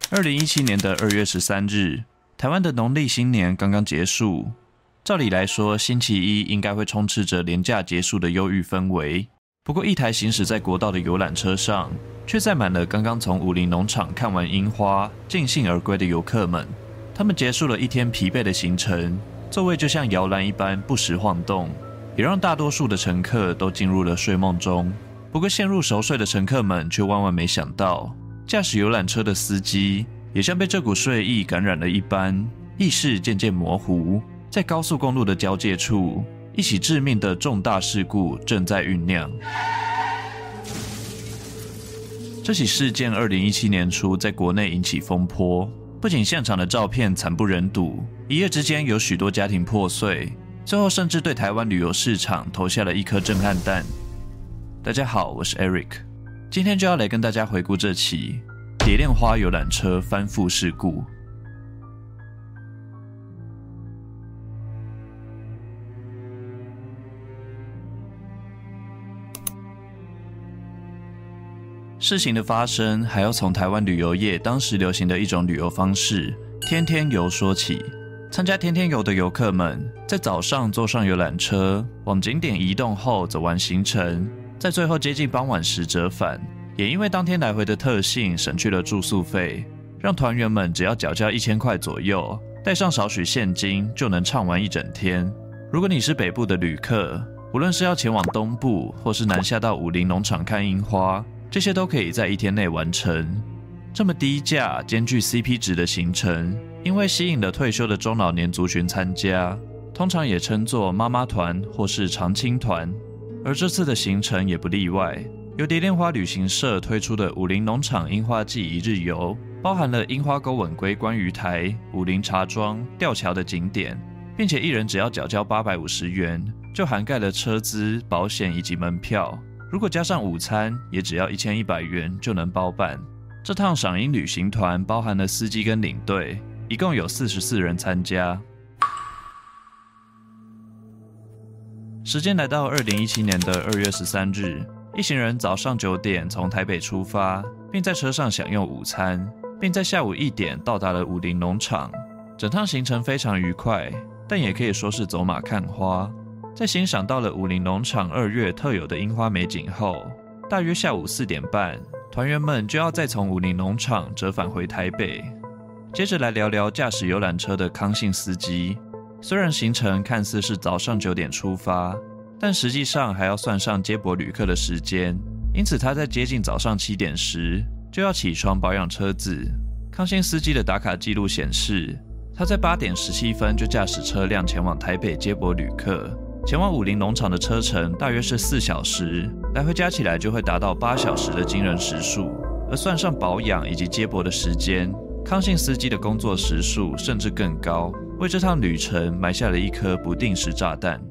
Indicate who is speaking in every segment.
Speaker 1: 2017年的2月13日，台湾的农历新年刚刚结束。照理来说，星期一应该会充斥着连假结束的忧郁氛围。不过，一台行驶在国道的游览车上，却载满了刚刚从武陵农场看完樱花、尽兴而归的游客们。他们结束了一天疲惫的行程，座位就像摇篮一般不时晃动，也让大多数的乘客都进入了睡梦中。不过，陷入熟睡的乘客们却万万没想到，驾驶游览车的司机也像被这股睡意感染了一般，意识渐渐模糊。在高速公路的交界处，一起致命的重大事故正在酝酿。这起事件2017年初在国内引起风波，不仅现场的照片惨不忍睹，一夜之间有许多家庭破碎，最后甚至对台湾旅游市场投下了一颗震撼弹。大家好，我是 Eric， 今天就要来跟大家回顾这起蝶恋花游览车翻覆事故。事情的发生还要从台湾旅游业当时流行的一种旅游方式天天游说起。参加天天游的游客们在早上坐上游览车往景点移动后走完行程，在最后接近傍晚时折返。也因为当天来回的特性省去了住宿费，让团员们只要缴交1000块左右，带上少许现金就能畅玩一整天。如果你是北部的旅客，无论是要前往东部或是南下到武陵农场看樱花，这些都可以在一天内完成。这么低价兼具 CP 值的行程，因为吸引了退休的中老年族群参加，通常也称作妈妈团或是长青团。而这次的行程也不例外，由蝶恋花旅行社推出的武陵农场樱花季一日游，包含了樱花沟吻龟观鱼台、武陵茶庄、吊桥的景点，并且一人只要缴交850元，就涵盖了车资、保险以及门票。如果加上午餐，也只要1100元就能包办。这趟赏樱旅行团包含了司机跟领队，一共有44人参加。时间来到2017年的2月13日，一行人早上9点从台北出发，并在车上享用午餐，并在下午1点到达了武陵农场。整趟行程非常愉快，但也可以说是走马看花。在欣赏到了武陵农场2月特有的樱花美景后，大约下午4点半，团员们就要再从武陵农场折返回台北。接着来聊聊驾驶游览车的康姓司机。虽然行程看似是早上9点出发，但实际上还要算上接驳旅客的时间，因此他在接近早上7点时就要起床保养车子。康姓司机的打卡记录显示，他在8点17分就驾驶车辆前往台北接驳旅客。前往武陵农场的车程大约是4小时，来回加起来就会达到8小时的惊人时数。而算上保养以及接驳的时间，康姓司机的工作时数甚至更高，为这趟旅程埋下了一颗不定时炸弹。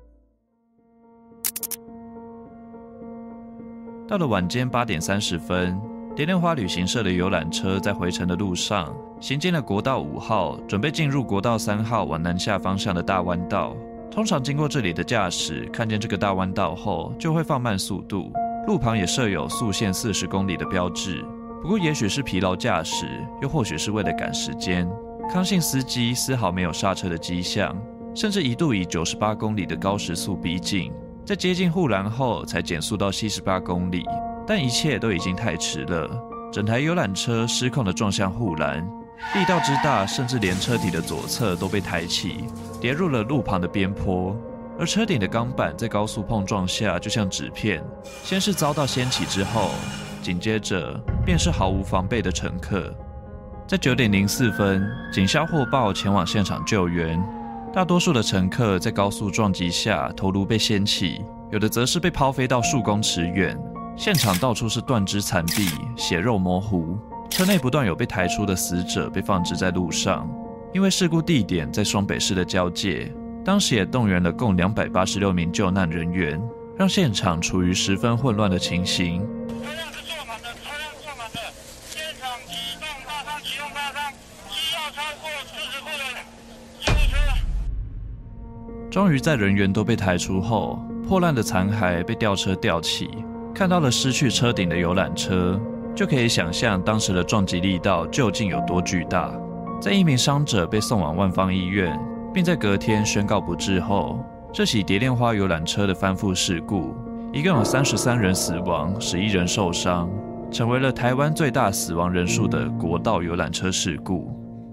Speaker 1: 到了晚间8点30分，蝶恋花旅行社的游览车在回程的路上，行经了国道5号，准备进入国道3号往南下方向的大弯道。通常经过这里的驾驶，看见这个大弯道后，就会放慢速度，路旁也设有速限40公里的标志。不过也许是疲劳驾驶，又或许是为了赶时间，康姓司机丝毫没有刹车的迹象，甚至一度以98公里的高时速逼近，在接近护栏后才减速到78公里，但一切都已经太迟了。整台游览车失控地撞向护栏，力道之大，甚至连车体的左侧都被抬起，跌入了路旁的边坡。而车顶的钢板在高速碰撞下就像纸片，先是遭到掀起之后，紧接着便是毫无防备的乘客。在9点04分，警消获报前往现场救援。大多数的乘客在高速撞击下头颅被掀起，有的则是被抛飞到数公尺远。现场到处是断肢残臂，血肉模糊。车内不断有被抬出的死者被放置在路上。因为事故地点在双北市的交界，当时也动员了共286名救难人员，让现场处于十分混乱的情形。
Speaker 2: 车辆是坐满的，车辆坐满的，现场启动大伤，启动大伤，需要超过40步的救护车。
Speaker 1: 终于在人员都被抬出后，破烂的残骸被吊车吊起，看到了失去车顶的游览车。 就可以想象当时的撞击力道究竟有多巨大。在一名伤者被送往万芳医院，并在隔天宣告不治后，这起蝶恋花游览车的翻覆事故，一共有33人死亡，11人受伤，成为了台湾最大死亡人数的国道游览车事故。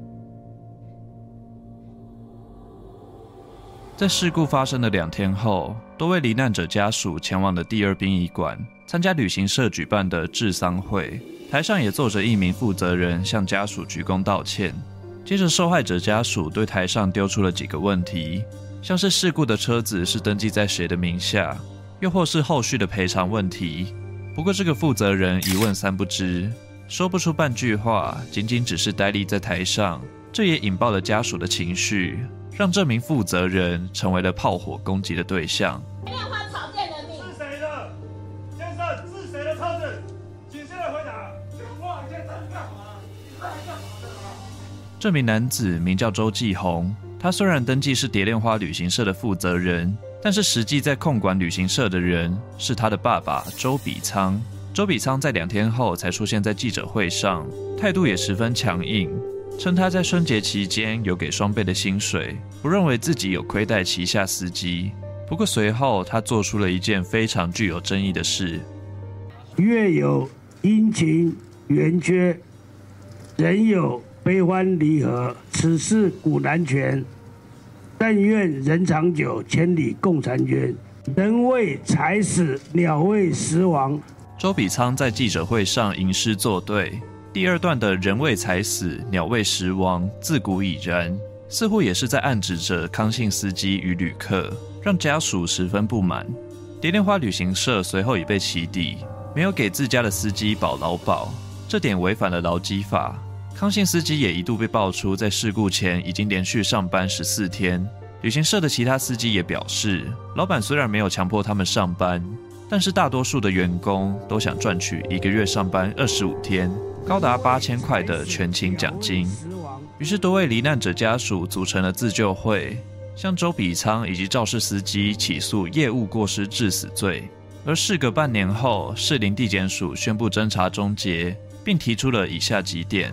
Speaker 1: 在事故发生的2天后，多位罹难者家属前往了第2殡仪馆参加旅行社举办的治丧会，台上也坐着一名负责人向家属鞠躬道歉。接着受害者家属对台上丢出了几个问题，像是事故的车子是登记在谁的名下，又或是后续的赔偿问题。不过这个负责人一问三不知，说不出半句话，仅仅只是呆立在台上，这也引爆了家属的情绪，让这名负责人成为了炮火攻击的对象。
Speaker 3: 蝶恋花草店的命
Speaker 2: 是谁的？先生，是谁的车子？请现在回答。哇，先生干嘛？你快来干嘛的啊？
Speaker 1: 这名男子名叫周继宏，他虽然登记是蝶恋花旅行社的负责人，但是实际在控管旅行社的人是他的爸爸周比仓。周比仓在2天后才出现在记者会上，态度也十分强硬，称他在春节期间有给双倍的薪水，不认为自己有亏待旗下司机。不过随后他做出了一件非常具有争议的事：
Speaker 4: 月有阴晴圆缺，人有悲欢离合，此事古难全。但愿人长久，千里共婵娟。人为财死，鸟为食亡。
Speaker 1: 周比仓在记者会上吟诗作对，第2段的人为财死，鸟为食亡，自古已然，似乎也是在暗指着康姓司机与旅客，让家属十分不满。蝶恋花旅行社随后已被起底，没有给自家的司机保劳保，这点违反了劳基法。康姓司机也一度被爆出在事故前已经连续上班14天。旅行社的其他司机也表示，老板虽然没有强迫他们上班，但是大多数的员工都想赚取1个月上班25天，高达8000块的全勤奖金。于是多位罹难者家属组成了自救会，向周比仓以及肇事司机起诉业务过失致死罪。而事隔半年后，士林地检署宣布侦查终结，并提出了以下几点。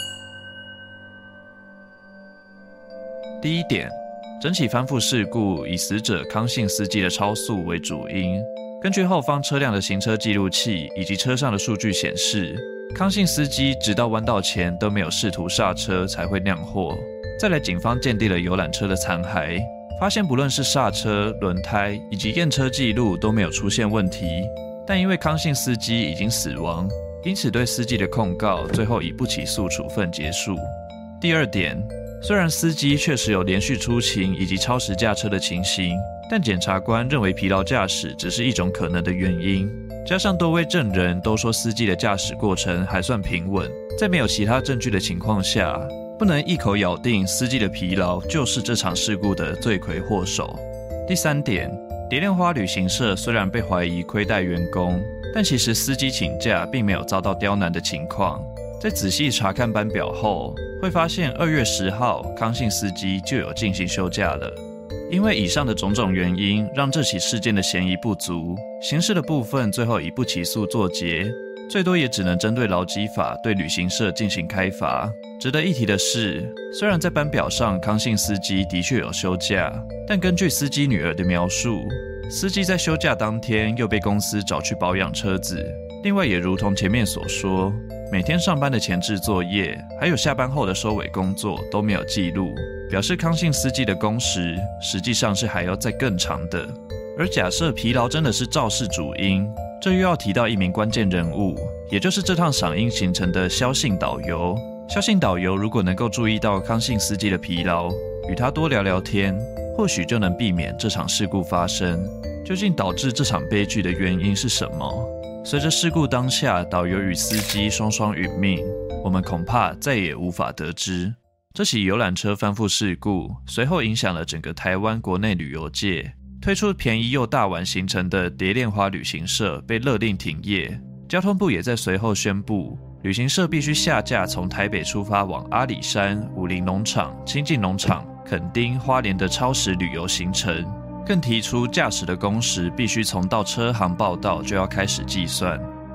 Speaker 1: 第1点，整起翻覆事故以死者康姓司机的超速为主因。根据后方车辆的行车记录器以及车上的数据显示，康姓司机直到弯道前都没有试图刹车才会酿祸。再来，警方鉴定了游览车的残骸，发现不论是刹车、轮胎以及验车记录都没有出现问题，但因为康姓司机已经死亡，因此对司机的控告最后以不起诉处分结束。第2点，虽然司机确实有连续出勤以及超时驾车的情形，但检察官认为疲劳驾驶只是一种可能的原因，加上多位证人都说司机的驾驶过程还算平稳，在没有其他证据的情况下，不能一口咬定司机的疲劳就是这场事故的罪魁祸首。第3点，蝶恋花旅行社虽然被怀疑亏待员工，但其实司机请假并没有遭到刁难的情况。在仔细查看班表后，会发现2月10号康姓司机就有进行休假了。因为以上的种种原因，让这起事件的嫌疑不足，刑事的部分最后以不起诉作结，最多也只能针对劳基法对旅行社进行开罚。值得一提的是，虽然在班表上康姓司机的确有休假，但根据司机女儿的描述，司机在休假当天又被公司找去保养车子。另外也如同前面所说，每天上班的前置作业还有下班后的收尾工作都没有记录，表示康姓司机的工时实际上是还要再更长的。而假设疲劳真的是肇事主因，这又要提到一名关键人物，也就是这趟赏樱行程的萧姓导游。萧姓导游如果能够注意到康姓司机的疲劳，与他多聊聊天，或许就能避免这场事故发生。究竟导致这场悲剧的原因是什么？随着事故当下导游与司机双双殒命，我们恐怕再也无法得知。这起游览车翻覆事故随后影响了整个台湾国内旅游界，推出便宜又大碗行程的蝶恋花旅行社被勒令停业。交通部也在随后宣布，旅行社必须下架从台北出发往阿里山、武陵农场、清境农场、垦丁、花莲的超时旅游行程，更提出驾驶的工时必须从到车行报到就要开始计算。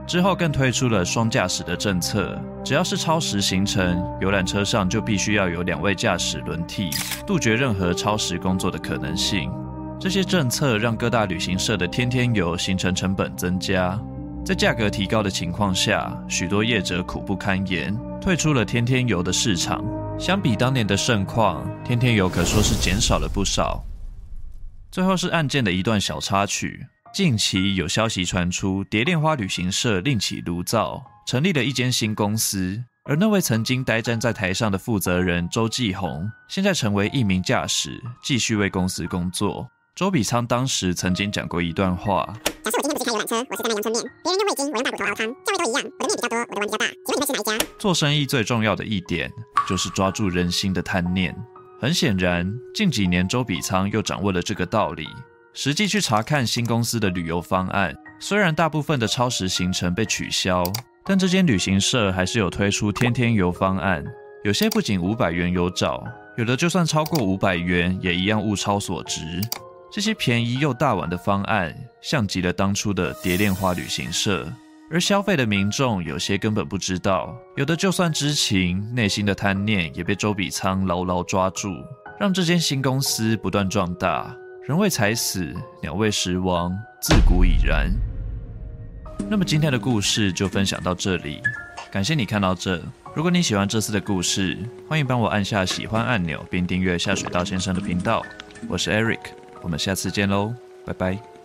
Speaker 1: 之后更推出了双驾驶的政策，只要是超时行程，游览车上就必须要有2位驾驶轮替，杜绝任何超时工作的可能性。这些政策让各大旅行社的天天游行程成本增加，在价格提高的情况下，许多业者苦不堪言，退出了天天游的市场。相比当年的盛况，天天游可说是减少了不少。最后是案件的一段小插曲。近期有消息传出，蝶恋花旅行社另起炉灶，成立了一间新公司，而那位曾经呆站在台上的负责人周继宏，现在成为一名驾驶，继续为公司工作。周笔畅当时曾经讲过一段话：
Speaker 3: 假设我今天不是开游览车，我是在卖阳春面，别人用味精，我用大骨头熬汤，价位都一样，我的面比较多，我的碗比较大，请问你们是哪一家？
Speaker 1: 做生意最重要的一点，就是抓住人心的贪念。很显然，近几年周笔畅又掌握了这个道理。实际去查看新公司的旅游方案，虽然大部分的超时行程被取消，但这间旅行社还是有推出天天游方案。有些不仅500元有找，有的就算超过500元，也一样物超所值。这些便宜又大碗的方案，像极了当初的蝶恋花旅行社。而消费的民众有些根本不知道，有的就算知情，内心的贪念也被周笔畅牢牢抓住，让这间新公司不断壮大。人为财死，鸟为食亡，自古已然。那么今天的故事就分享到这里，感谢你看到这。如果你喜欢这次的故事，欢迎帮我按下喜欢按钮，并订阅下水道先生的频道。我是 Eric， 我们下次见喽，拜拜。